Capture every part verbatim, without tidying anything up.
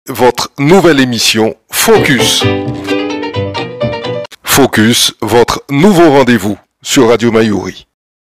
Votre nouvelle émission Focus. Focus, votre nouveau rendez-vous sur Radio Mayuri.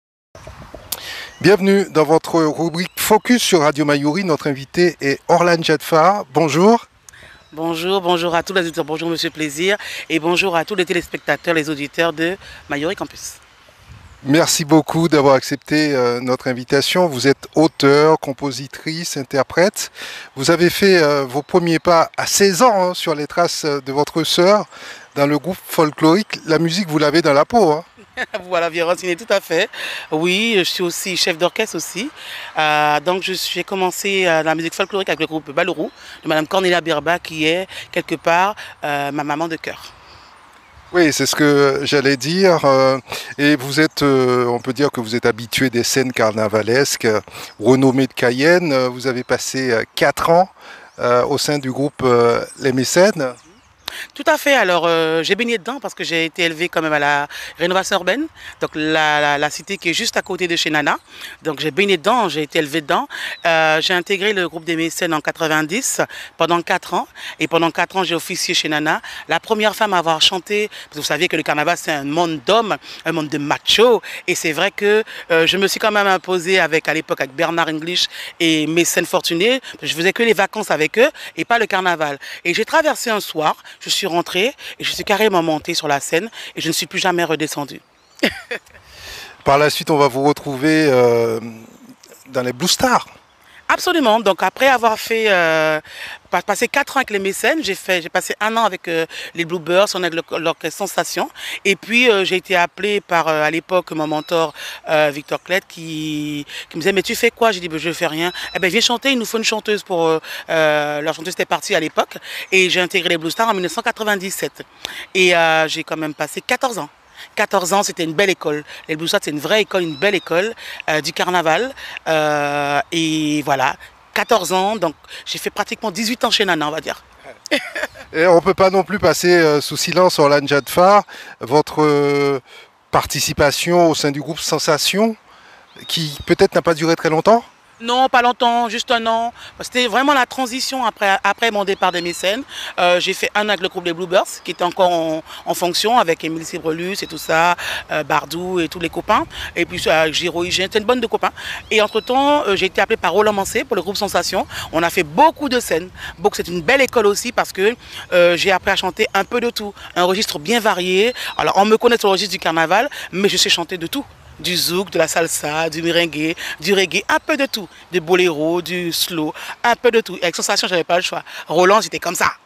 Bienvenue dans votre rubrique Focus sur Radio Mayuri. Notre invité est Orlane Jadfar. Bonjour. Bonjour, bonjour à tous les auditeurs, bonjour Monsieur Plaisir et bonjour à tous les téléspectateurs, les auditeurs de Mayuri Campus. Merci beaucoup d'avoir accepté euh, notre invitation. Vous êtes auteur, compositrice, interprète. Vous avez fait euh, vos premiers pas à seize ans hein, sur les traces de votre sœur dans le groupe folklorique. La musique, vous l'avez dans la peau. Hein. Voilà, bien renseigné, tout à fait. Oui, je suis aussi chef d'orchestre aussi. Euh, donc j'ai commencé euh, la musique folklorique avec le groupe Balorou de Madame Cornelia Birba qui est quelque part euh, ma maman de cœur. Oui, c'est ce que j'allais dire. Et vous êtes, on peut dire que vous êtes habitué des scènes carnavalesques, renommées de Cayenne. Vous avez passé quatre ans au sein du groupe Les Mécènes. Tout à fait, alors euh, j'ai baigné dedans parce que j'ai été élevée quand même à la rénovation urbaine, donc la, la, la cité qui est juste à côté de chez Nana. Donc j'ai baigné dedans, j'ai été élevée dedans. Euh, j'ai intégré le groupe des Mécènes en quatre-vingt-dix pendant quatre ans. Et pendant quatre ans, j'ai officié chez Nana. La première femme à avoir chanté, parce que vous savez que le carnaval c'est un monde d'hommes, un monde de machos. Et c'est vrai que euh, je me suis quand même imposée avec, à l'époque avec Bernard English et Mécènes Fortunés. Je faisais que les vacances avec eux et pas le carnaval. Et j'ai traversé un soir. Je suis rentrée et je suis carrément montée sur la scène et je ne suis plus jamais redescendue. Par la suite, on va vous retrouver euh, dans les Blue Stars. Absolument. Donc après avoir fait euh, passé quatre ans avec les Mécènes, j'ai fait j'ai passé un an avec euh, les Bluebirds, on a l'orchestre Sensation. Et puis euh, j'ai été appelée par euh, à l'époque mon mentor euh, Victor Clette qui, qui me disait mais tu fais quoi? J'ai dit ben, je fais rien. Eh ben viens chanter, il nous faut une chanteuse pour euh, euh, leur chanteuse était partie à l'époque et j'ai intégré les Blue Stars en mille neuf cent quatre-vingt-dix-sept. Et euh, j'ai quand même passé quatorze ans. quatorze ans, c'était une belle école. Les Blue Stars, c'est une vraie école, une belle école euh, du carnaval. Euh, et voilà, quatorze ans, donc j'ai fait pratiquement dix-huit ans chez Nana, on va dire. Et on ne peut pas non plus passer euh, sous silence Orlane Jadfar, votre euh, participation au sein du groupe Sensation, qui peut-être n'a pas duré très longtemps. Non, pas longtemps, juste un an. C'était vraiment la transition après, après mon départ des Mécènes. Euh, j'ai fait un an avec le groupe des Bluebirds, qui était encore en, en fonction avec Émile Sibrelus et tout ça, euh, Bardou et tous les copains. Et puis euh, Giro Hygiène, c'était une bonne de copains. Et entre-temps, euh, j'ai été appelé par Roland Mancé pour le groupe Sensation. On a fait beaucoup de scènes. C'est une belle école aussi parce que euh, j'ai appris à chanter un peu de tout. Un registre bien varié. Alors, on me connaît sur le registre du carnaval, mais je sais chanter de tout. Du zouk, de la salsa, du merengue, du reggae, un peu de tout. Du boléro, du slow, un peu de tout. Avec Sensation, je n'avais pas le choix. Roland, c'était comme ça.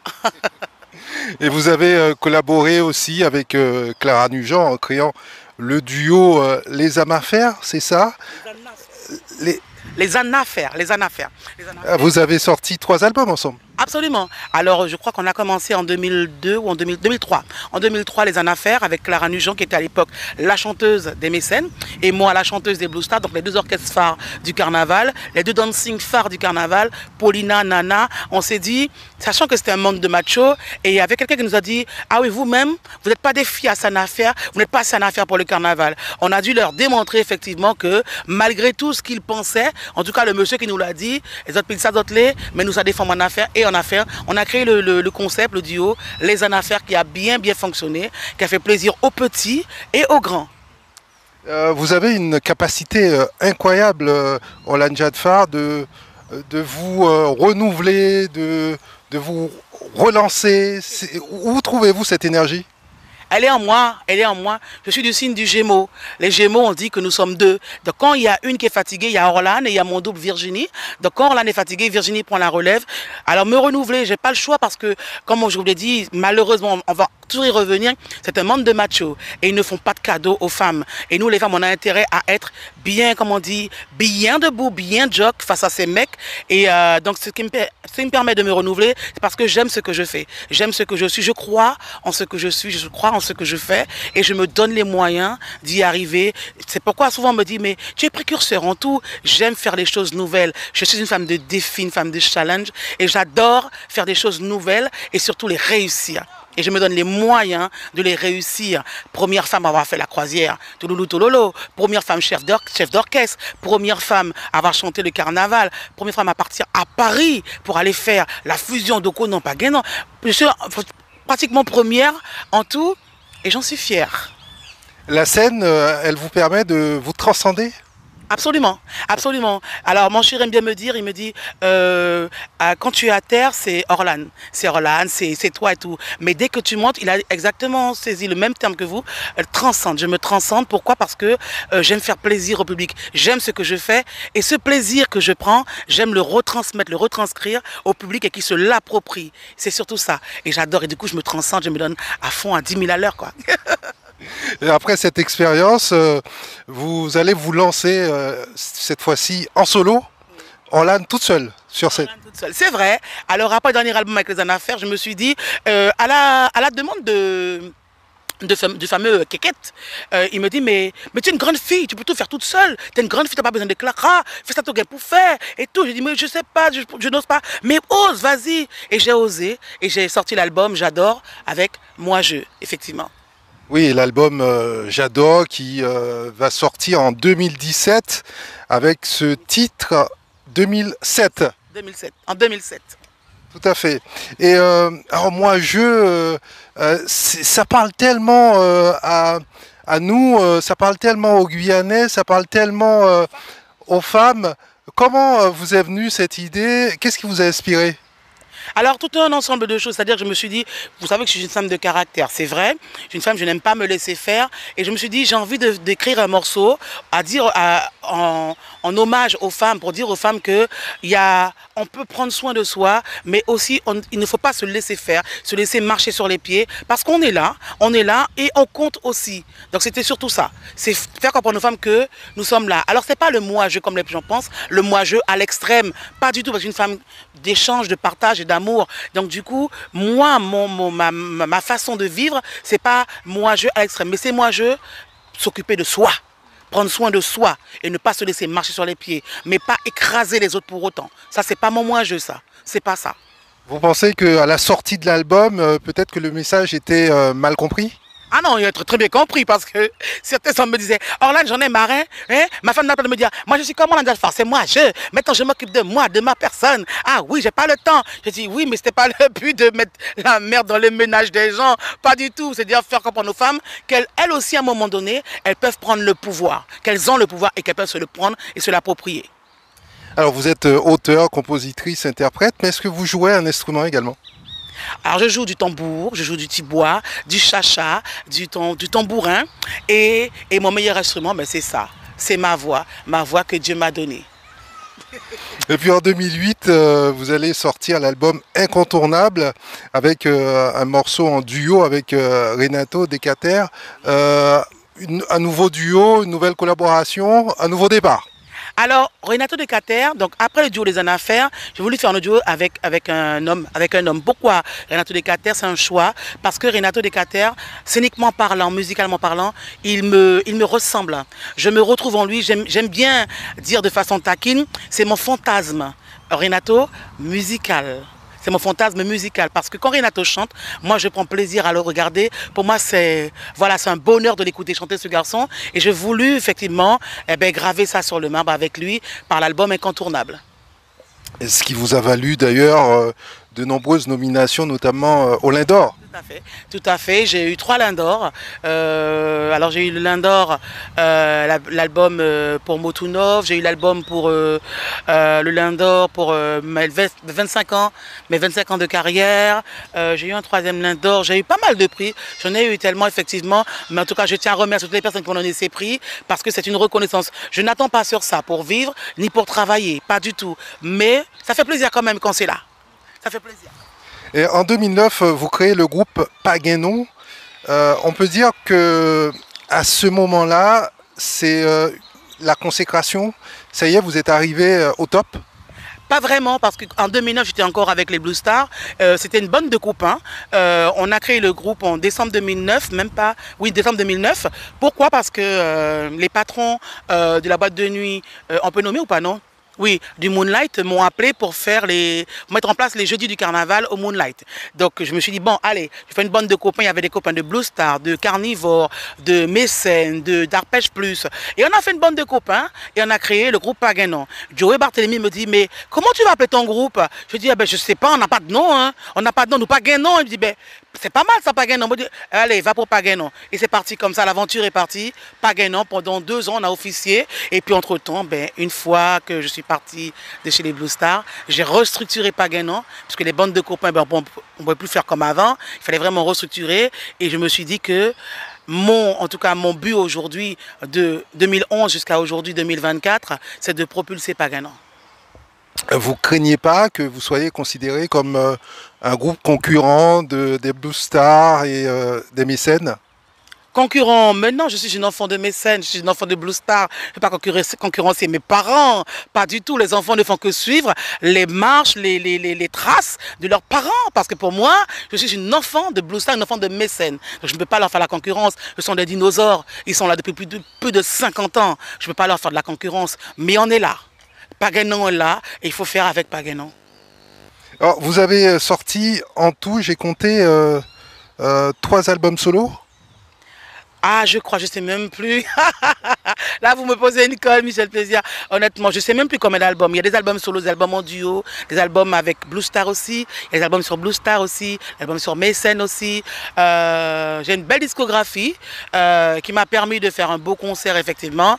Et vous avez euh, collaboré aussi avec euh, Clara Nugent en créant le duo euh, Les Anafères, c'est ça? Les... Les Anafères, les Anafères. Vous avez sorti trois albums ensemble? Absolument. Alors, je crois qu'on a commencé en deux mille deux ou en deux mille trois. En deux mille trois, les Anafères avec Clara Nugent, qui était à l'époque la chanteuse des Mécènes, et moi, la chanteuse des Blue Stars, donc les deux orchestres phares du carnaval, les deux dancing phares du carnaval, Paulina, Nana. On s'est dit, sachant que c'était un monde de macho, et il y avait quelqu'un qui nous a dit, ah oui, vous-même, vous n'êtes pas des filles à Sanafère, vous n'êtes pas à Sanafère pour le carnaval. On a dû leur démontrer effectivement que, malgré tout ce qu'ils pensaient, en tout cas le monsieur qui nous l'a dit, les autres ça d'autres les, mais nous ça défend en affaire et en affaire. On a créé le, le, le concept, le duo, les Anafères qui a bien bien fonctionné, qui a fait plaisir aux petits et aux grands. Euh, vous avez une capacité euh, incroyable, euh, Orlane Jadfar, de, de vous euh, renouveler, de, de vous relancer. Où trouvez-vous cette énergie? Elle est en moi, elle est en moi. Je suis du signe du Gémeaux. Les Gémeaux, on dit que nous sommes deux. Donc quand il y a une qui est fatiguée, il y a Orlane et il y a mon double Virginie. Donc quand Orlane est fatiguée, Virginie prend la relève. Alors me renouveler, j'ai pas le choix parce que, comme je vous l'ai dit, malheureusement, on va toujours y revenir. C'est un monde de machos et ils ne font pas de cadeaux aux femmes. Et nous, les femmes, on a intérêt à être bien, comme on dit, bien debout, bien jock face à ces mecs. Et euh, donc ce qui, me, ce qui me permet de me renouveler, c'est parce que j'aime ce que je fais. J'aime ce que je suis. Je crois en ce que je suis. Je crois en ce que je fais et je me donne les moyens d'y arriver. C'est pourquoi souvent on me dit mais tu es précurseur en tout. J'aime faire des choses nouvelles. Je suis une femme de défi, une femme de challenge et j'adore faire des choses nouvelles et surtout les réussir. Et je me donne les moyens de les réussir. Première femme à avoir fait la croisière, Touloulou Tololo. Première femme chef d'orchestre. Première femme à avoir chanté le carnaval. Première femme à partir à Paris pour aller faire la fusion de Konon Paguenon. Je suis pratiquement première en tout et j'en suis fière. La scène, elle vous permet de vous transcender ? Absolument, absolument. Alors mon chéri aime bien me dire, il me dit, euh, quand tu es à terre, c'est Orlan, c'est Orlan, c'est toi et tout. Mais dès que tu montes, il a exactement saisi le même terme que vous, euh, transcende. Je me transcende, pourquoi? Parce que euh, j'aime faire plaisir au public, j'aime ce que je fais, et ce plaisir que je prends, j'aime le retransmettre, le retranscrire au public et qui se l'approprie. C'est surtout ça. Et j'adore, et du coup je me transcende, je me donne à fond à dix mille à l'heure, quoi. Et après cette expérience, euh, vous allez vous lancer euh, cette fois-ci en solo, en LAN toute seule sur scène. C'est vrai. Alors après le dernier album avec les Anafères, je me suis dit, euh, à, la, à la demande de... De fam du fameux Kékette, euh, il me dit mais, mais tu es une grande fille, tu peux tout faire toute seule, tu es une grande fille, tu n'as pas besoin de claquer, fais ça tout pour faire et tout. J'ai dit mais je sais pas, je, je n'ose pas, mais ose, vas-y. Et j'ai osé et j'ai sorti l'album J'adore avec Moi Je, effectivement. Oui, l'album euh, J'adore qui euh, va sortir en deux mille dix-sept avec ce titre deux mille sept. deux mille sept, en deux mille sept. Tout à fait. Et euh, alors moi, je, euh, euh, ça parle tellement euh, à, à nous, euh, ça parle tellement aux Guyanais, ça parle tellement euh, aux femmes. Comment euh, vous est venue cette idée? Qu'est-ce qui vous a inspiré? Alors, tout un ensemble de choses, c'est-à-dire que je me suis dit, vous savez que je suis une femme de caractère, c'est vrai, je suis une femme, je n'aime pas me laisser faire, et je me suis dit, j'ai envie d'écrire un morceau à dire, à, en, en hommage aux femmes, pour dire aux femmes que y a, on peut prendre soin de soi, mais aussi, on, il ne faut pas se laisser faire, se laisser marcher sur les pieds, parce qu'on est là, on est là, et on compte aussi. Donc, c'était surtout ça, c'est faire comprendre aux femmes que nous sommes là. Alors, c'est pas le moi-je comme les gens pensent, le moi-je à l'extrême, pas du tout, parce qu'une femme d'échange, de partage et d'amour. Donc du coup, moi, mon, mon, ma, ma façon de vivre, c'est pas moi-je à l'extrême, mais c'est moi-je s'occuper de soi, prendre soin de soi et ne pas se laisser marcher sur les pieds, mais pas écraser les autres pour autant. Ça, c'est pas mon moi-je, ça. C'est pas ça. Vous pensez qu'à la sortie de l'album, euh, peut-être que le message était euh, mal compris? Ah non, il a très bien compris parce que certains hommes me disaient, Orlan, j'en ai marre, hein? Ma femme n'a pas de me dire, moi je suis comme Orlan Dialpha, c'est moi, je, maintenant je m'occupe de moi, de ma personne. Ah oui, j'ai pas le temps. Je dis oui, mais c'était pas le but de mettre la merde dans le ménage des gens, pas du tout. C'est-à-dire faire comprendre aux femmes qu'elles elles aussi à un moment donné, elles peuvent prendre le pouvoir, qu'elles ont le pouvoir et qu'elles peuvent se le prendre et se l'approprier. Alors vous êtes auteur, compositrice, interprète, mais est-ce que vous jouez un instrument également? Alors je joue du tambour, je joue du tibois, du chacha, du, tam du tambourin et, et mon meilleur instrument, ben, c'est ça, c'est ma voix, ma voix que Dieu m'a donnée. Et puis en deux mille huit, euh, vous allez sortir l'album Incontournable avec euh, un morceau en duo avec euh, Renato Decater, euh, une, un nouveau duo, une nouvelle collaboration, un nouveau départ. Alors, Renato Decater, donc après le duo des Anafères, j'ai voulu faire un duo avec, avec, un homme, avec un homme. Pourquoi Renato Decater? C'est un choix. Parce que Renato Decater, scéniquement parlant, musicalement parlant, il me, il me ressemble. Je me retrouve en lui. J'aime bien dire de façon taquine, c'est mon fantasme. Renato, musical. C'est mon fantasme musical parce que quand Renato chante, moi je prends plaisir à le regarder. Pour moi c'est voilà, c'est un bonheur de l'écouter chanter ce garçon et j'ai voulu effectivement eh ben, graver ça sur le marbre avec lui par l'album Incontournable. Ce qui vous a valu d'ailleurs euh, de nombreuses nominations, notamment euh, au Lion d'Or. Tout à fait, tout à fait. J'ai eu trois Lions d'Or. Euh, alors j'ai eu le Lion d'Or, euh, l'album euh, pour Motunov, j'ai eu l'album pour euh, euh, le Lion d'Or pour euh, mes vingt-cinq ans, mes vingt-cinq ans de carrière. Euh, j'ai eu un troisième Lion d'Or, j'ai eu pas mal de prix. J'en ai eu tellement effectivement, mais en tout cas je tiens à remercier toutes les personnes qui ont donné ces prix parce que c'est une reconnaissance. Je n'attends pas sur ça pour vivre ni pour travailler, pas du tout. Mais ça fait plaisir quand même quand c'est là. Ça fait plaisir. Et en deux mille neuf, vous créez le groupe Paguenon. Euh, on peut dire que à ce moment-là, c'est euh, la consécration. Ça y est, vous êtes arrivé euh, au top. Pas vraiment, parce qu'en deux mille neuf, j'étais encore avec les Blue Stars. Euh, C'était une bande de copains. Euh, on a créé le groupe en décembre deux mille neuf, même pas, oui, décembre deux mille neuf. Pourquoi? Parce que euh, les patrons euh, de la boîte de nuit, euh, on peut nommer ou pas, non? Oui, du Moonlight m'ont appelé pour faire les, mettre en place les jeudis du carnaval au Moonlight. Donc je me suis dit, bon, allez, je fais une bande de copains. Il y avait des copains de Blue Star, de Carnivore, de Mécène, de d'Arpège Plus. Et on a fait une bande de copains et on a créé le groupe Paganon. Joey Barthélemy me dit, mais comment tu vas appeler ton groupe? Je dis, ah ben, je sais pas, on n'a pas de nom. Hein. On n'a pas de nom, nous Paganon. Il me dit, ben, c'est pas mal ça, Paganon. Je dis, allez, va pour Paganon. Et c'est parti comme ça, l'aventure est partie. Paganon, pendant deux ans, on a officié. Et puis entre-temps, ben, une fois que je suis parti de chez les Blue Stars, j'ai restructuré Paganon, parce que les bandes de copains, ben, on ne pouvait plus faire comme avant. Il fallait vraiment restructurer. Et je me suis dit que mon, en tout cas, mon but aujourd'hui, de deux mille onze jusqu'à aujourd'hui deux mille vingt-quatre, c'est de propulser Paganon. Vous craignez pas que vous soyez considéré comme euh, un groupe concurrent de, des Blue Stars et euh, des Mécènes? Concurrent, maintenant je suis une enfant de Mécène, je suis une enfant de Blue Star, je ne vais pas concurrencer, concurrencer mes parents, pas du tout, les enfants ne font que suivre les marches, les, les, les, les traces de leurs parents, parce que pour moi, je suis une enfant de Blue Star, une enfant de Mécène, donc je ne peux pas leur faire la concurrence, ce sont des dinosaures, ils sont là depuis plus de, plus de cinquante ans, je ne peux pas leur faire de la concurrence, mais on est là, Paganon est là, et il faut faire avec Paganon. Alors, vous avez sorti en tout, j'ai compté, euh, euh, trois albums solo. Ah, je crois, je ne sais même plus. Là, vous me posez une colle, Michel Plaisir. Honnêtement, je ne sais même plus combien d'albums. Il y a des albums solo, des albums en duo, des albums avec Blue Star aussi, il y a des albums sur Blue Star aussi, des albums sur Mécène aussi. Euh, J'ai une belle discographie euh, qui m'a permis de faire un beau concert, effectivement.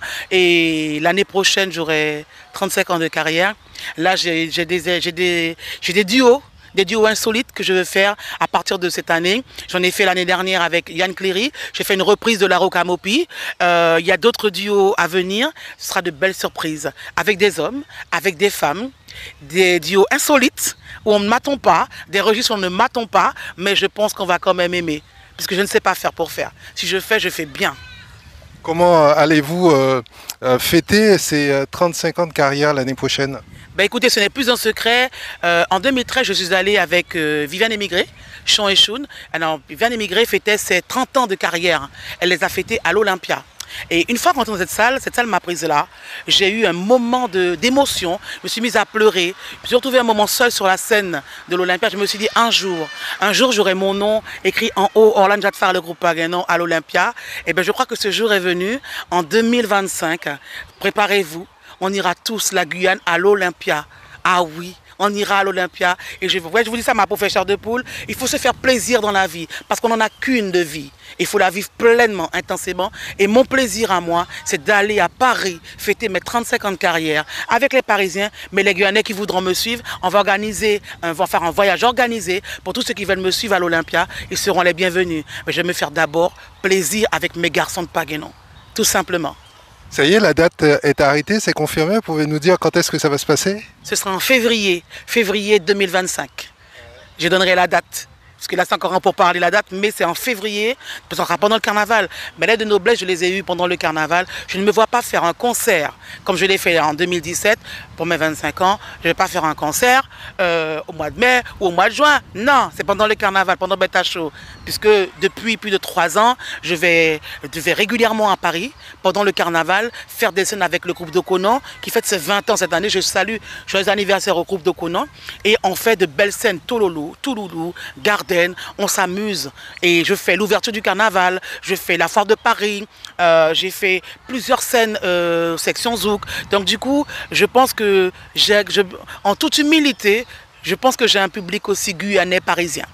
Et l'année prochaine, j'aurai trente-cinq ans de carrière. Là, j'ai des, j'ai des, j'ai des duos. Des duos insolites que je veux faire à partir de cette année. J'en ai fait l'année dernière avec Yann Cléry. J'ai fait une reprise de La Rocamopi. Euh, il y a d'autres duos à venir. Ce sera de belles surprises. Avec des hommes, avec des femmes. Des duos insolites où on ne m'attend pas. Des registres où on ne m'attend pas. Mais je pense qu'on va quand même aimer. Parce que je ne sais pas faire pour faire. Si je fais, je fais bien. Comment allez-vous euh, euh, fêter ces trente-cinq ans de carrière l'année prochaine? Ben écoutez, ce n'est plus un secret. Euh, en deux mille treize, je suis allée avec euh, Viviane Émigré, Chon et Choun. Alors, Viviane Émigré fêtait ses trente ans de carrière. Elle les a fêtés à l'Olympia. Et une fois qu'on est dans cette salle, cette salle m'a prise là. J'ai eu un moment d'émotion. Je me suis mise à pleurer. Je me suis retrouvée un moment seule sur la scène de l'Olympia. Je me suis dit, un jour, un jour, j'aurai mon nom écrit en haut, Orlane Jadfar, le groupe Paganon, à l'Olympia. Et bien, je crois que ce jour est venu en deux mille vingt-cinq. Préparez-vous. On ira tous, la Guyane, à l'Olympia. Ah oui, on ira à l'Olympia. Et je, ouais, je vous dis ça, ma professeure de poule, il faut se faire plaisir dans la vie, parce qu'on n'en a qu'une de vie. Il faut la vivre pleinement, intensément. Et mon plaisir à moi, c'est d'aller à Paris, fêter mes trente-cinq ans de carrière, avec les Parisiens, mais les Guyanais qui voudront me suivre. On va organiser, on va faire un voyage organisé pour tous ceux qui veulent me suivre à l'Olympia. Ils seront les bienvenus. Mais je vais me faire d'abord plaisir avec mes garçons de Paganon, tout simplement. Ça y est, la date est arrêtée, c'est confirmé. Vous pouvez nous dire quand est-ce que ça va se passer? Ce sera en février, février deux mille vingt-cinq. Je donnerai la date. Parce que là, c'est encore un pour parler la date, mais c'est en février, parce que ce sera pendant le carnaval. Mais l'aide de noblesse, je les ai eues pendant le carnaval. Je ne me vois pas faire un concert, comme je l'ai fait en deux mille dix-sept, pour mes vingt-cinq ans. Je ne vais pas faire un concert euh, au mois de mai ou au mois de juin. Non, c'est pendant le carnaval, pendant Beta Show. Puisque depuis plus de trois ans, je vais, je vais régulièrement à Paris, pendant le carnaval, faire des scènes avec le groupe d'Okonon, qui fête ses vingt ans cette année. Je salue, joyeux anniversaire au groupe d'Okonon. Et on fait de belles scènes, Tololo, Touloulou, Garden. On s'amuse et je fais l'ouverture du carnaval, je fais la foire de Paris, euh, j'ai fait plusieurs scènes euh, section Zouk. Donc du coup, je pense que j'ai, je, en toute humilité, je pense que j'ai un public aussi guyanais parisien.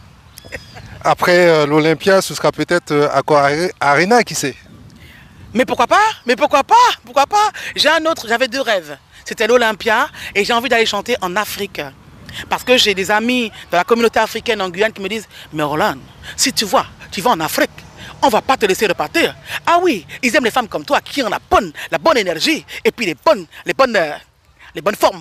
Après euh, l'Olympia, ce sera peut-être euh, Accor Arena, qui sait? Mais pourquoi pas? Mais pourquoi pas? Pourquoi pas? J'ai un autre, j'avais deux rêves. C'était l'Olympia et j'ai envie d'aller chanter en Afrique. Parce que j'ai des amis de la communauté africaine en Guyane qui me disent « Mais Orlane, si tu vois, tu vas en Afrique, on ne va pas te laisser repartir. » Ah oui, ils aiment les femmes comme toi qui ont la bonne, la bonne énergie et puis les bonnes, les bonnes, euh, les bonnes formes.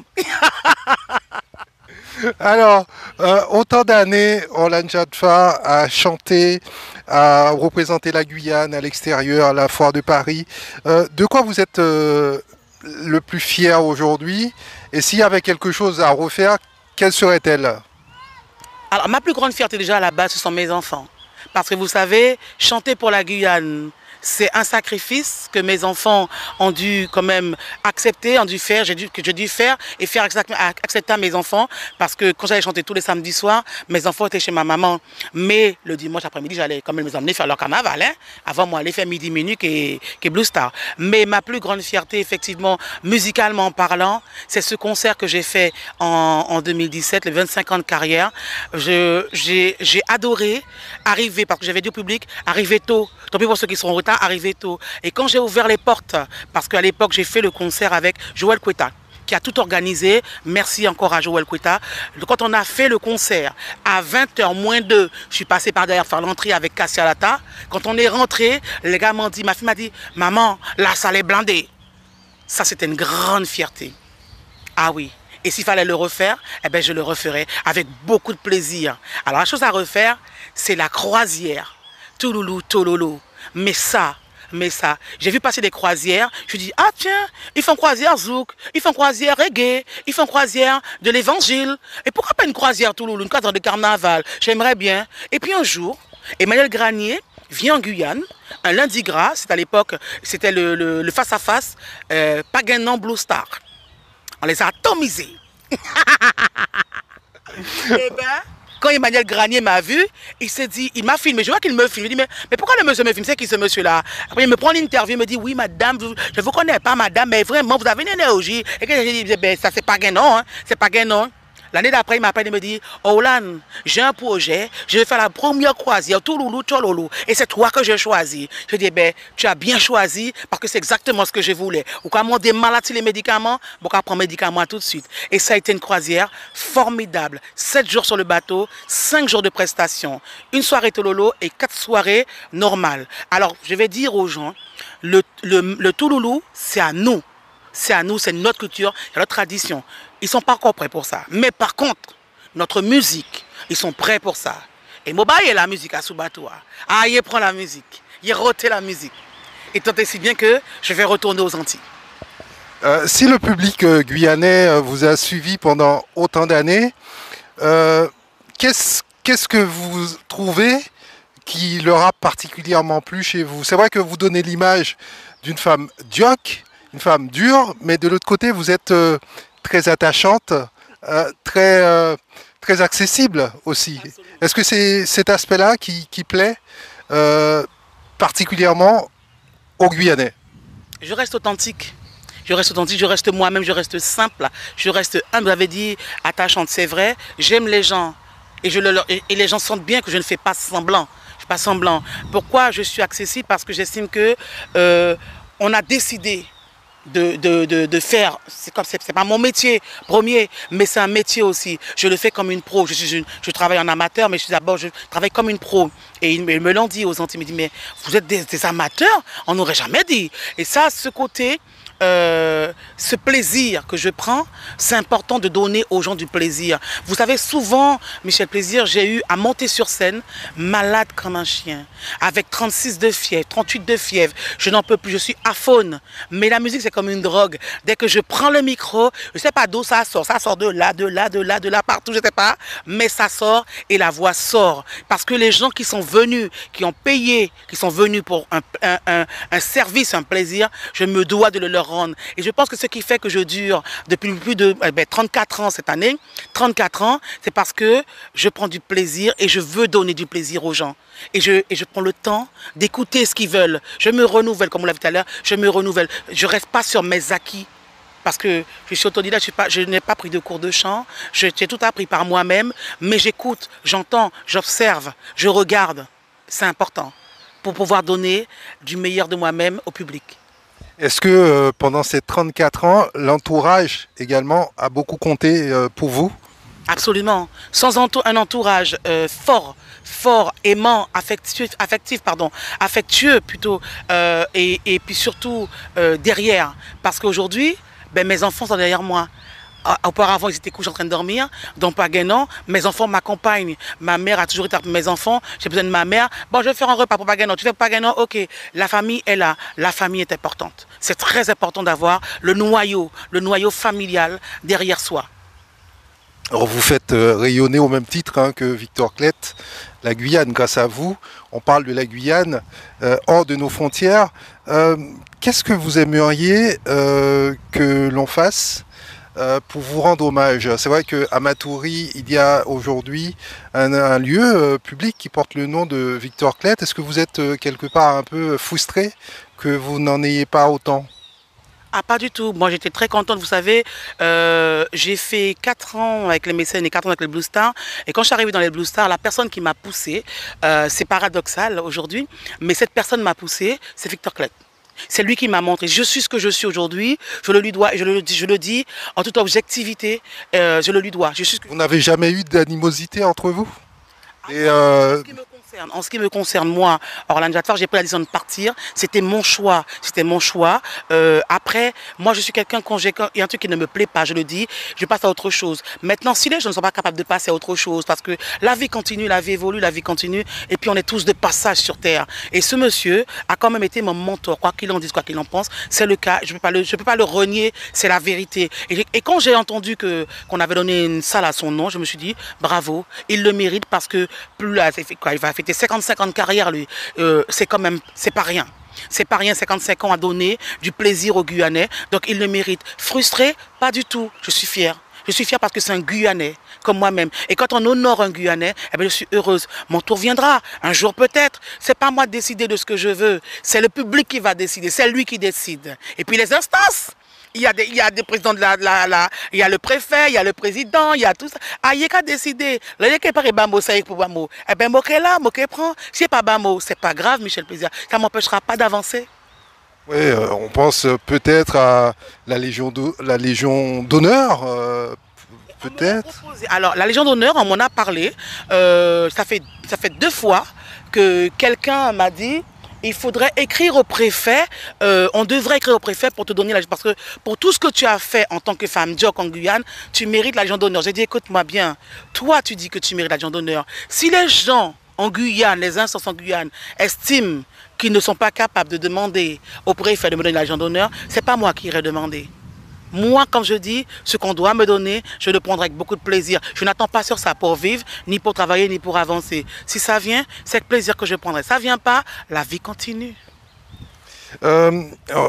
Alors, euh, autant d'années, Orlane Jadfar a chanté, a représenté la Guyane à l'extérieur, à la foire de Paris. Euh, de quoi vous êtes euh, le plus fier aujourd'hui? Et s'il y avait quelque chose à refaire, quelle serait-elle? Alors, ma plus grande fierté déjà à la base, ce sont mes enfants. Parce que vous savez, chanter pour la Guyane, c'est un sacrifice que mes enfants ont dû quand même accepter, ont dû faire, j'ai dû, que j'ai dû faire et faire accepter à mes enfants, parce que quand j'allais chanter tous les samedis soirs, mes enfants étaient chez ma maman, mais le dimanche après-midi, j'allais quand même les emmener faire leur carnaval, hein, avant moi aller faire Midi Minuit et, et Blue Star. Mais ma plus grande fierté, effectivement, musicalement parlant, c'est ce concert que j'ai fait en, en deux mille dix-sept, le vingt-cinq ans de carrière. J'ai adoré arriver, parce que j'avais dit au public, arriver tôt, tant pis pour ceux qui sont en retard, arriver tôt. Et quand j'ai ouvert les portes, parce qu'à l'époque j'ai fait le concert avec Joël Kweta, qui a tout organisé, merci encore à Joël Kweta. Quand on a fait le concert, à vingt heures moins deux, je suis passé par derrière faire l'entrée avec Cassia Lata. Quand on est rentré, les gars m'ont dit, ma fille m'a dit, maman, la salle est blindée. Ça, c'était une grande fierté. Ah oui. Et s'il fallait le refaire, eh ben, je le referais avec beaucoup de plaisir. Alors la chose à refaire, c'est la croisière. Touloulou, Tololo. Mais ça, mais ça, j'ai vu passer des croisières, je dis, ah tiens, ils font croisière zouk, ils font croisière reggae, ils font croisière de l'évangile. Et pourquoi pas une croisière Touloulou, une croisière de carnaval? J'aimerais bien. Et puis un jour, Emmanuel Granier vient en Guyane, un lundi gras, c'est à l'époque, c'était le, le, le face-à-face, euh, Paganon Blue Star. On les a atomisés. Eh ben, quand Emmanuel Granier m'a vu, il s'est dit, il m'a filmé, je vois qu'il me filme. Je dis, mais, mais pourquoi le monsieur me filme? C'est qui ce monsieur-là? Après, il me prend l'interview, il me dit, oui, madame, je ne vous connais pas, madame, mais vraiment, vous avez une énergie. Et que j'ai dit, ben, ça, c'est pas Guénon, hein, c'est pas Guénon. L'année d'après, il m'appelle et me dit, Olan, j'ai un projet, je vais faire la première croisière, Touloulou, Tololo, et c'est toi que j'ai choisi. Je dis, ben, tu as bien choisi, parce que c'est exactement ce que je voulais. Ou quand on des malades sur les médicaments, bon, on prend médicaments tout de suite. Et ça a été une croisière formidable. Sept jours sur le bateau, cinq jours de prestation, une soirée Tololo et quatre soirées normales. Alors, je vais dire aux gens, le, le, le Touloulou, c'est à nous. C'est à nous, c'est notre culture, c'est notre tradition. Ils ne sont pas encore prêts pour ça. Mais par contre, notre musique, ils sont prêts pour ça. Et Mobaye est la musique à Soubatoua. Ah, il prend la musique. Il rotait la musique. Et tant et si bien que je vais retourner aux Antilles. Euh, si le public euh, guyanais euh, vous a suivi pendant autant d'années, euh, qu'est-ce qu'est-ce que vous trouvez qui leur a particulièrement plu chez vous? C'est vrai que vous donnez l'image d'une femme dioc, une femme dure, mais de l'autre côté, vous êtes euh, très attachante, euh, très, euh, très accessible aussi. Est-ce que c'est cet aspect-là qui, qui plaît euh, particulièrement aux Guyanais? Je reste authentique. Je reste authentique, je reste moi-même, je reste simple, je reste humble. Vous avez dit attachante, c'est vrai. J'aime les gens et, je le, et les gens sentent bien que je ne fais pas semblant. Je fais pas semblant. Pourquoi je suis accessible? Parce que j'estime que euh, on a décidé De, de, de, de faire, c'est comme c'est pas mon métier premier, mais c'est un métier aussi. Je le fais comme une pro. Je, suis une, je travaille en amateur, mais je d'abord je travaille comme une pro. Et ils me l'ont dit aux Antilles, ils me disent, mais vous êtes des, des amateurs? On n'aurait jamais dit. Et ça, ce côté, euh, ce plaisir que je prends, c'est important de donner aux gens du plaisir. Vous savez, souvent, Michel Plaisir, j'ai eu à monter sur scène, malade comme un chien, avec trente-six de fièvre, trente-huit de fièvre. Je n'en peux plus, je suis aphone. Mais la musique, c'est comme une drogue. Dès que je prends le micro, je ne sais pas d'où ça sort. Ça sort de là, de là, de là, de là, partout, je ne sais pas. Mais ça sort et la voix sort. Parce que les gens qui sont venus, qui ont payé, qui sont venus pour un, un, un, un service, un plaisir, je me dois de le leur rendre. Et je pense que ce qui fait que je dure depuis plus de eh ben, trente-quatre ans cette année, trente-quatre ans, c'est parce que je prends du plaisir et je veux donner du plaisir aux gens. Et je, et je prends le temps d'écouter ce qu'ils veulent. Je me renouvelle, comme on l'a vu tout à l'heure, je me renouvelle. Je ne reste pas sur mes acquis. Parce que je suis autodidacte, je n'ai pas pris de cours de chant, j'ai tout appris par moi-même, mais j'écoute, j'entends, j'observe, je regarde. C'est important pour pouvoir donner du meilleur de moi-même au public. Est-ce que euh, pendant ces trente-quatre ans, l'entourage également a beaucoup compté euh, pour vous? Absolument. Sans entour, un entourage euh, fort, fort, aimant, affectueux, affectif, pardon, affectueux plutôt, euh, et, et puis surtout euh, derrière. Parce qu'aujourd'hui, ben, mes enfants sont derrière moi. Auparavant, ils étaient couchés en train de dormir, donc pas Guénon. Mes enfants m'accompagnent. Ma mère a toujours été avec mes enfants. J'ai besoin de ma mère. Bon, je vais faire un repas pour pas Guénon. Tu fais pas Guénon? Ok. La famille est là. La famille est importante. C'est très important d'avoir le noyau, le noyau familial derrière soi. Alors vous faites euh, rayonner au même titre hein, que Victor Klett la Guyane. Grâce à vous, on parle de la Guyane euh, hors de nos frontières. Euh, Qu'est-ce que vous aimeriez euh, que l'on fasse euh, pour vous rendre hommage? C'est vrai qu'à Matoury, il y a aujourd'hui un, un lieu euh, public qui porte le nom de Victor Klett. Est-ce que vous êtes euh, quelque part un peu frustré que vous n'en ayez pas autant? Ah, pas du tout. Moi, j'étais très contente. Vous savez, euh, j'ai fait quatre ans avec les mécènes et quatre ans avec les Blue Stars. Et quand je suis arrivée dans les Blue Stars, la personne qui m'a poussée, euh, c'est paradoxal aujourd'hui, mais cette personne m'a poussée, c'est Victor Klett. C'est lui qui m'a montré. Je suis ce que je suis aujourd'hui. Je le lui dois. Et je le, je le dis en toute objectivité. Euh, je le lui dois. Je suis ce que... Vous n'avez jamais eu d'animosité entre vous? Ah, Et euh, en ce qui me concerne, en ce qui me concerne, moi, Orlane Jatfar, j'ai pris la décision de partir. C'était mon choix. C'était mon choix. Euh, après, moi, je suis quelqu'un, quand j'ai il y a un truc qui ne me plaît pas, je le dis, je passe à autre chose. Maintenant, si les gens ne sont pas capables de passer à autre chose, parce que la vie continue, la vie évolue, la vie continue, et puis on est tous de passage sur Terre. Et ce monsieur a quand même été mon mentor, quoi qu'il en dise, quoi qu'il en pense. C'est le cas. Je ne peux pas le, je peux pas le renier. C'est la vérité. Et, et quand j'ai entendu que qu'on avait donné une salle à son nom, je me suis dit, bravo, il le mérite parce que plus là, il va fêter cinquante-cinq ans de carrière, lui. Euh, c'est quand même, c'est pas rien. C'est pas rien, cinquante-cinq ans à donner du plaisir aux Guyanais. Donc il le mérite. Frustré? Pas du tout. Je suis fière. Je suis fière parce que c'est un Guyanais, comme moi-même. Et quand on honore un Guyanais, eh bien, je suis heureuse. Mon tour viendra, un jour peut-être. C'est pas moi de décider de ce que je veux. C'est le public qui va décider. C'est lui qui décide. Et puis les instances. Il y, a des, il y a des présidents de la, la, la... Il y a le préfet, il y a le président, il y a tout ça. Ah, il y a qu'à décider. Là, il y a qu'à parler bamo, ça y est pour bamo. Eh bien, moi, là, moi, prend. Si c'est pas bamo, c'est pas grave, Michel Plaisir. Ça ne m'empêchera pas d'avancer. Oui, euh, on pense peut-être à la Légion d'honneur, euh, peut-être. Alors, la Légion d'honneur, on m'en a parlé. Euh, ça fait, ça fait deux fois que quelqu'un m'a dit... Il faudrait écrire au préfet, euh, on devrait écrire au préfet pour te donner la... Parce que pour tout ce que tu as fait en tant que femme jock en Guyane, tu mérites la Légion d'honneur. J'ai dit, écoute-moi bien, toi tu dis que tu mérites la Légion d'honneur. Si les gens en Guyane, les instances en Guyane, estiment qu'ils ne sont pas capables de demander au préfet de me donner la Légion d'honneur, c'est pas moi qui irai demander. Moi, comme je dis, ce qu'on doit me donner, je le prendrai avec beaucoup de plaisir. Je n'attends pas sur ça pour vivre, ni pour travailler, ni pour avancer. Si ça vient, c'est avec plaisir que je prendrai. Ça ne vient pas, la vie continue. Euh,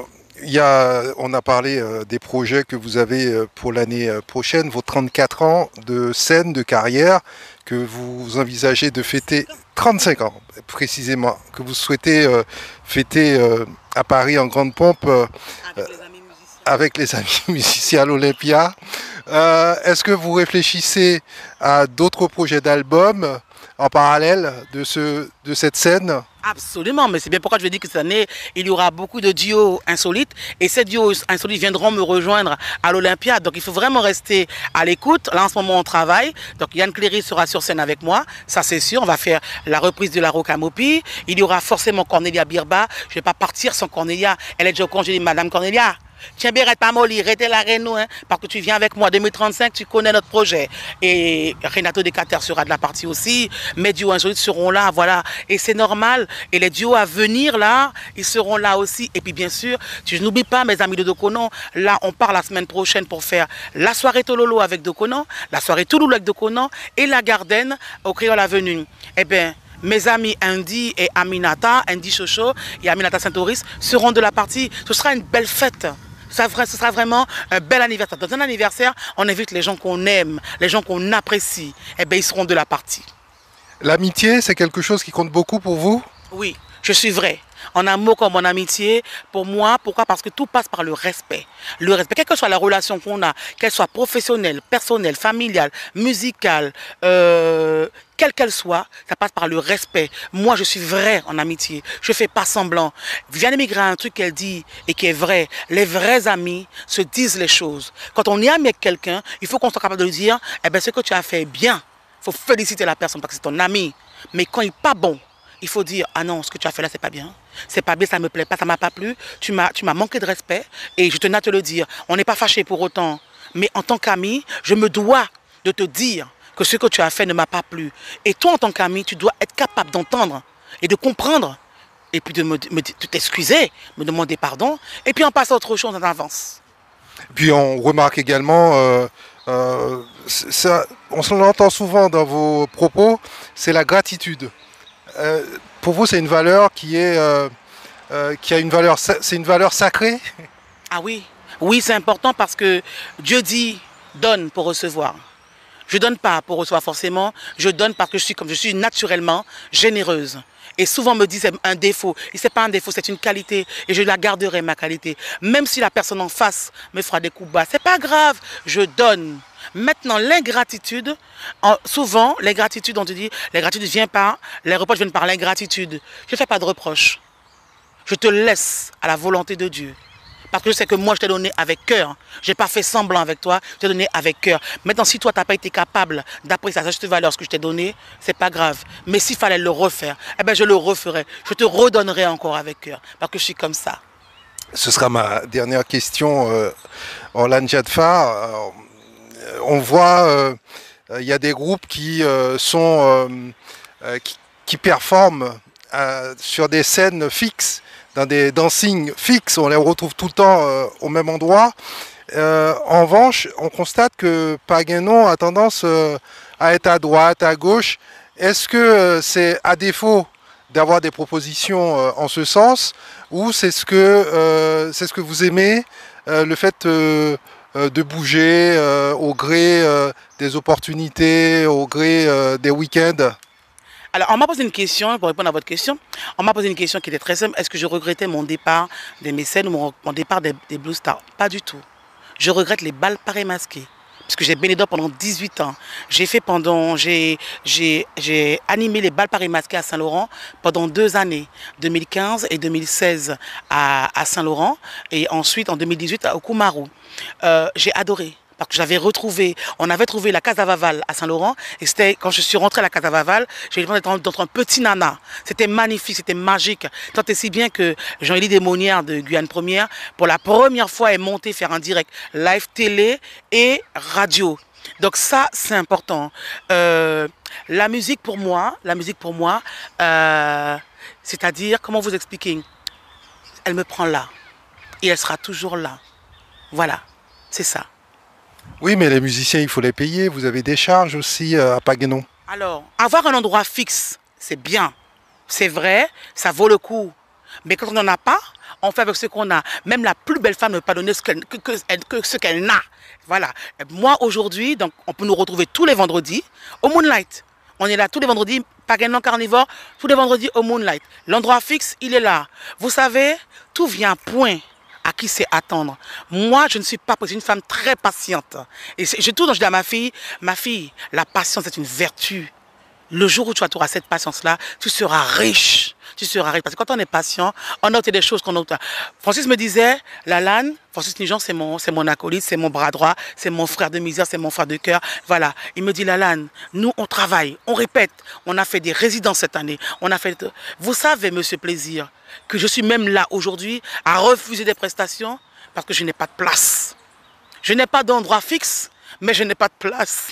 il y a, on a parlé euh, des projets que vous avez euh, pour l'année euh, prochaine, vos trente-quatre ans de scène, de carrière, que vous envisagez de fêter, trente-cinq ans précisément, que vous souhaitez euh, fêter euh, à Paris en grande pompe. Euh, Avec les amis. Avec les amis musiciens à l'Olympia. Euh, Est-ce que vous réfléchissez à d'autres projets d'albums en parallèle de, ce, de cette scène? Absolument, mais c'est bien pourquoi je veux dire que cette année, il y aura beaucoup de duos insolites et ces duos insolites viendront me rejoindre à l'Olympia. Donc il faut vraiment rester à l'écoute. Là en ce moment on travaille. Donc Yann Cléry sera sur scène avec moi, ça c'est sûr. On va faire la reprise de la Rocamopi. Il y aura forcément Cornelia Birba. Je ne vais pas partir sans Cornelia. Elle est déjà au congé, Madame Cornelia. Tiens bien, reste pas molli, restez la reine, hein, parce que tu viens avec moi deux mille trente-cinq, tu connais notre projet. Et Renato Decater sera de la partie aussi, mes duos insolites seront là, voilà. Et c'est normal, et les duos à venir là, ils seront là aussi. Et puis bien sûr, je n'oublie pas mes amis de Dokonon, là on part la semaine prochaine pour faire la soirée Tololo avec Dokonon, la soirée Touloulou avec Dokonon, et la Garden au Créole Avenue. Eh bien, mes amis Andy et Aminata, Andy Chocho et Aminata Saint-Oris seront de la partie. Ce sera une belle fête. Ça, ce sera vraiment un bel anniversaire. Dans un anniversaire, on invite les gens qu'on aime, les gens qu'on apprécie. Eh bien, ils seront de la partie. L'amitié, c'est quelque chose qui compte beaucoup pour vous? Oui, je suis vrai. En amour comme en amitié, pour moi, pourquoi? Parce que tout passe par le respect. Le respect, quelle que soit la relation qu'on a, qu'elle soit professionnelle, personnelle, familiale, musicale, euh, quelle qu'elle soit, ça passe par le respect. Moi, je suis vrai en amitié. Je ne fais pas semblant. Viviane Migra a un truc qu'elle dit et qui est vrai. Les vrais amis se disent les choses. Quand on est ami avec quelqu'un, il faut qu'on soit capable de lui dire, eh bien, ce que tu as fait est bien. Il faut féliciter la personne parce que c'est ton ami. Mais quand il n'est pas bon, il faut dire, ah non, ce que tu as fait là, c'est pas bien. C'est pas bien, ça me plaît pas, ça m'a pas plu. Tu m'as, tu m'as manqué de respect et je tenais à te le dire. On n'est pas fâché pour autant. Mais en tant qu'ami, je me dois de te dire que ce que tu as fait ne m'a pas plu. Et toi, en tant qu'ami, tu dois être capable d'entendre et de comprendre. Et puis de me, me de t'excuser, me demander pardon. Et puis on passe à autre chose, on avance. Puis on remarque également euh, euh, ça, on l'entend souvent dans vos propos, c'est la gratitude. Euh, pour vous, c'est une valeur qui est, euh, euh, qui a une valeur, c'est une valeur sacrée? Ah oui, oui, c'est important parce que Dieu dit donne pour recevoir. Je ne donne pas pour recevoir forcément, je donne parce que je suis comme je suis naturellement généreuse. Et souvent on me dit c'est un défaut. Et ce n'est pas un défaut, c'est une qualité. Et je la garderai, ma qualité. Même si la personne en face me fera des coups bas, ce n'est pas grave, je donne. Maintenant, l'ingratitude, souvent, l'ingratitude, on te dit, l'ingratitude vient par, les reproches viennent par l'ingratitude. Je ne fais pas de reproches. Je te laisse à la volonté de Dieu. Parce que je sais que moi, je t'ai donné avec cœur. Je n'ai pas fait semblant avec toi, je t'ai donné avec cœur. Maintenant, si toi, tu n'as pas été capable d'apprécier sa juste valeur, ce que je t'ai donné, ce n'est pas grave. Mais s'il fallait le refaire, eh ben, je le referai. Je te redonnerai encore avec cœur. Parce que je suis comme ça. Ce sera ma dernière question. Euh, Orlan Jadfa, euh, on voit, euh, il y a des groupes qui euh, sont, euh, euh, qui, qui performent euh, sur des scènes fixes, dans des dancings fixes, on les retrouve tout le temps euh, au même endroit. Euh, en revanche, on constate que Paguenon a tendance euh, à être à droite, à gauche. Est-ce que euh, c'est à défaut d'avoir des propositions euh, en ce sens, ou c'est ce que euh, c'est ce que vous aimez, euh, le fait euh, euh, de bouger euh, au gré euh, des opportunités, au gré euh, des week-ends? Alors, on m'a posé une question, pour répondre à votre question, on m'a posé une question qui était très simple. Est-ce que je regrettais mon départ des mécènes ou mon, mon départ des, des Blue Stars? Pas du tout. Je regrette les bals parés masqués. Parce que j'ai bénédicté pendant dix-huit ans. J'ai fait pendant, j'ai animé les bals parés masqués à Saint-Laurent pendant deux années, deux mille quinze et deux mille seize à, à Saint-Laurent, et ensuite en deux mille dix-huit au Koumarou. Euh, j'ai adoré. Parce que j'avais retrouvé, on avait trouvé la Casa Vaval à Saint-Laurent, et c'était quand je suis rentrée à la Casa Vaval, j'ai eu l'impression d'être un petit nana. C'était magnifique, c'était magique. Tant et si bien que Jean-Élie Desmonnières de Guyane Première, pour la première fois, est monté faire un direct live télé et radio. Donc ça, c'est important. Euh, la musique pour moi, la musique pour moi, euh, c'est-à-dire, comment vous expliquer? Elle me prend là, et elle sera toujours là. Voilà, c'est ça. Oui, mais les musiciens, il faut les payer. Vous avez des charges aussi euh, à Paguenon. Alors, avoir un endroit fixe, c'est bien. C'est vrai, ça vaut le coup. Mais quand on n'en a pas, on fait avec ce qu'on a. Même la plus belle femme ne peut pas donner ce qu'elle que, que, que ce qu'elle n'a. Voilà. Moi, aujourd'hui, donc, on peut nous retrouver tous les vendredis au Moonlight. On est là tous les vendredis, Paguenon Carnivore, tous les vendredis au Moonlight. L'endroit fixe, il est là. Vous savez, tout vient à point. À qui c'est attendre. Moi, je ne suis pas, c'est une femme très patiente. Et je tourne, je dis à ma fille, ma fille, la patience est une vertu. Le jour où tu auras cette patience-là, tu seras riche. Tu seras riche. Parce que quand on est patient, on note des choses qu'on note. Francis me disait, Lalanne, Francis Nigent, c'est mon, c'est mon acolyte, c'est mon bras droit, c'est mon frère de misère, c'est mon frère de cœur. Voilà. Il me dit, Lalanne, nous, on travaille, on répète. On a fait des résidences cette année. On a fait. Vous savez, Monsieur Plaisir, que je suis même là aujourd'hui à refuser des prestations parce que je n'ai pas de place. Je n'ai pas d'endroit fixe, mais je n'ai pas de place.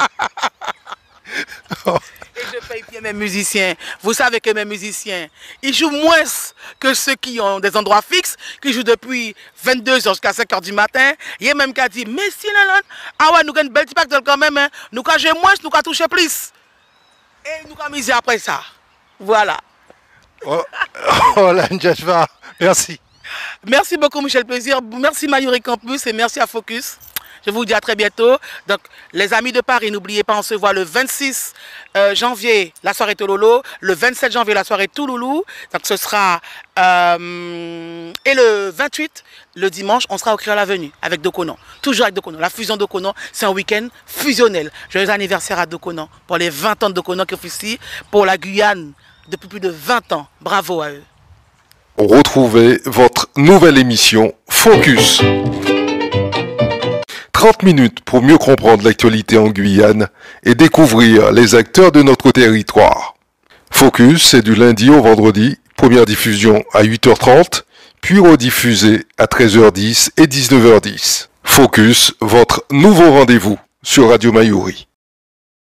Et je paye bien mes musiciens. Vous savez que mes musiciens, ils jouent moins que ceux qui ont des endroits fixes, qui jouent depuis vingt-deux heures jusqu'à cinq heures du matin. Il y a même qui a dit, mais si, là, ah ouais, nous avons une belle type quand même, hein. Nous avons joué moins, nous avons touché plus. Et nous avons misé après ça. Voilà. Oh, Orlan Jadfa, merci. Merci beaucoup, Michel Plaisir. Merci, Mayuri Campus, et merci à Focus. Je vous dis à très bientôt. Donc, les amis de Paris, n'oubliez pas, on se voit le vingt-six janvier, la soirée Tololo. Le vingt-sept janvier, la soirée Touloulou. Donc, ce sera... Euh, et le vingt-huit, le dimanche, on sera au Créole Avenue avec Dokonon. Toujours avec Dokonon. La fusion Dokonon, c'est un week-end fusionnel. Joyeux anniversaire à Dokonon pour les vingt ans de Dokonon qui officient pour la Guyane depuis plus de vingt ans. Bravo à eux. Retrouvez votre nouvelle émission Focus. trente minutes pour mieux comprendre l'actualité en Guyane et découvrir les acteurs de notre territoire. Focus, c'est du lundi au vendredi, première diffusion à huit heures trente, puis rediffusée à treize heures dix et dix-neuf heures dix. Focus, votre nouveau rendez-vous sur Radio Mayuri.